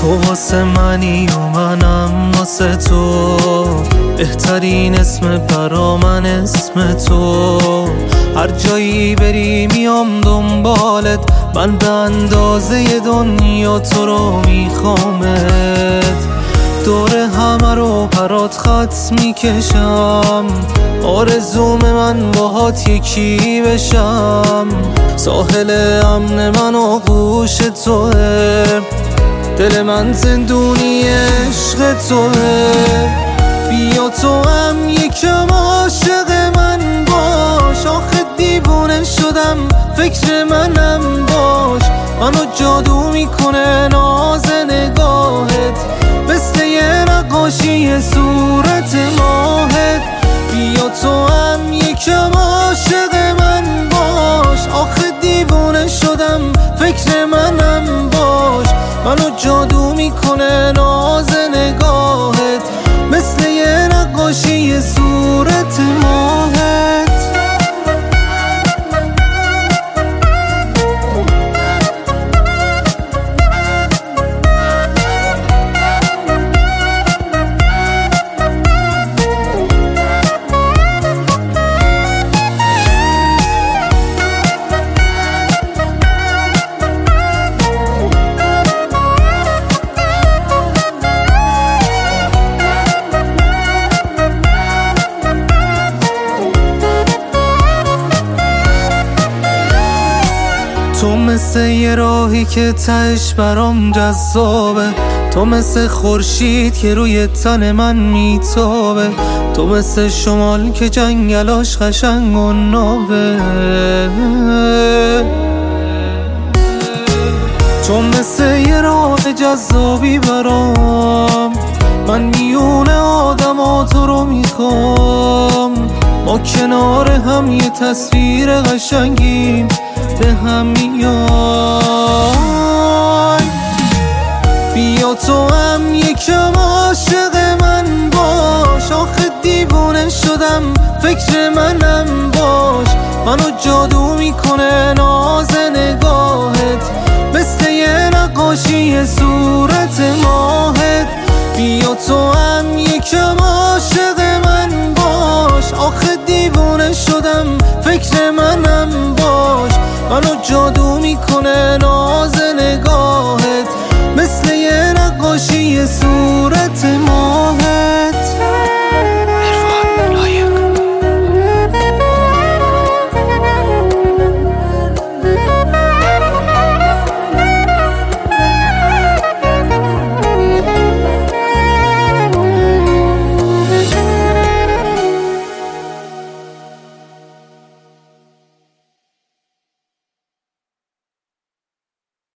تو واسه منی و منم واسه تو، بهترین اسم برا من اسم تو. هر جایی بری میام دنبالت، من به اندازه دنیا تو رو میخوامت. دور همه رو برات خط میکشم، آرزوم من باهات یکی بشم. ساحل امن من و گوش توه، دل من زندونی عشق توه. بیا تو هم یکم عاشق من باش، آخه دیوونه شدم فکر منم باش. منو جادو میکنه ناز نگاهت، مثل یه نقاشی صورت ماهت. بیا تو هم یکم عاشق من باش، آخه دیوونه شدم فکر منم باش. منو جادو میکنه ناز نگاهت، مثل یه نقاشی صورت ماهت. تو مثل یه راهی که تهش برام جذابه، تو مثل خورشید که روی تن من میتابه. تو مثل شمال که جنگلاش قشنگ و نابه. تو مثل یه راه جذابی برام، من میون آدم تو رو میخوام. ما کنار هم یه تصویر قشنگیم به هم میای. بیا تو هم یکم عاشق من باش، آخه دیوونه شدم فکر منم باش. منو جادو میکنه ناز نگاهت، مثل یه نقاشی صورت ماهت. بیا تو هم یکم عاشق من باش، آخه دیوونه شدم فکر منم باش. منو جادو میکنه ناز نگاهت، مثل یه نقاشی صورت